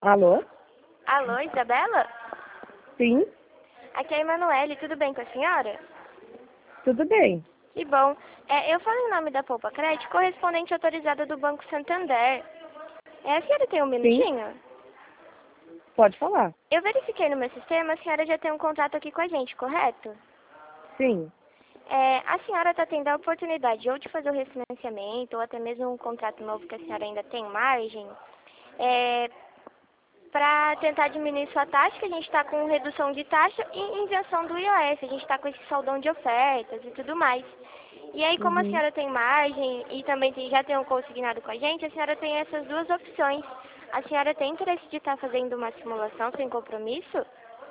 Alô? Alô, Isabela? Sim, Aqui é a Emanuele, tudo bem com a senhora? tudo bem. Que bom. Eu falo em nome da Poupa Crédito, correspondente autorizada do Banco Santander. A senhora tem um Sim, minutinho? pode falar. Eu verifiquei no meu sistema, a senhora já tem um contrato aqui com a gente, correto? Sim, A senhora está tendo a oportunidade ou de fazer o refinanciamento, ou até mesmo um contrato novo que a senhora ainda tem margem, para tentar diminuir sua taxa, que a gente está com redução de taxa e isenção do IOF. A gente está com esse saldão de ofertas e tudo mais. E aí, como a uhum. senhora tem margem e também já tem um consignado com a gente, a senhora tem essas duas opções. A senhora tem interesse de estar fazendo uma simulação sem compromisso?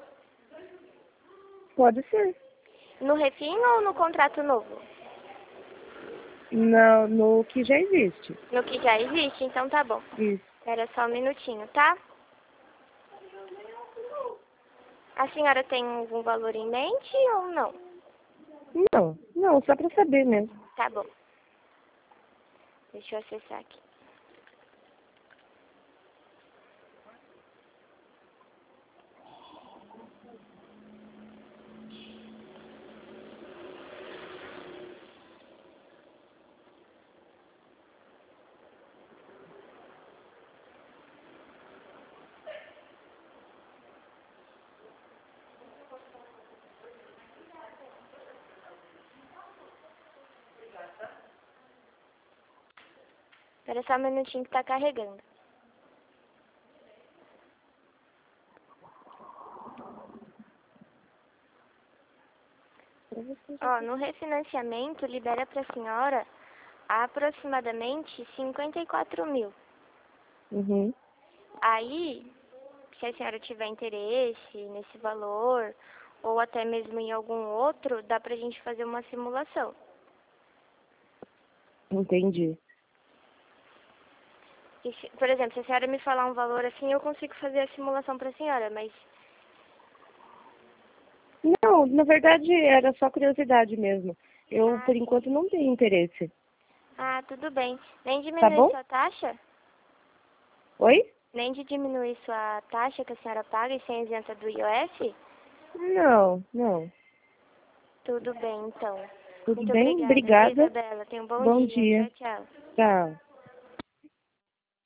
Pode ser. No refim ou no contrato novo? No que já existe. No que já existe? Então tá bom. Isso. Espera só um minutinho, tá? A senhora tem algum valor em mente ou não? Não, só pra saber mesmo. Tá bom. Deixa eu acessar aqui. Espera só um minutinho que tá carregando. Pra você já Ó, no refinanciamento libera pra senhora aproximadamente 54 mil. Uhum. Aí, se a senhora tiver interesse nesse valor, ou até mesmo em algum outro, dá pra gente fazer uma simulação. Entendi. Por exemplo, se a senhora me falar um valor assim, eu consigo fazer a simulação pra senhora, mas... Não, na verdade era só curiosidade mesmo. Eu, Ah, por sim. enquanto, não tenho interesse. Ah, tudo bem. Nem Tá diminuir bom? sua taxa? Oi? Nem de diminuir sua taxa que a senhora paga e ser isenta do IOF? Não. Tudo bem, então. Tudo Muito bem? obrigada, viu, Obrigada. Isabela? Tenha um bom Bom dia. dia. Tchau, tchau. Tchau.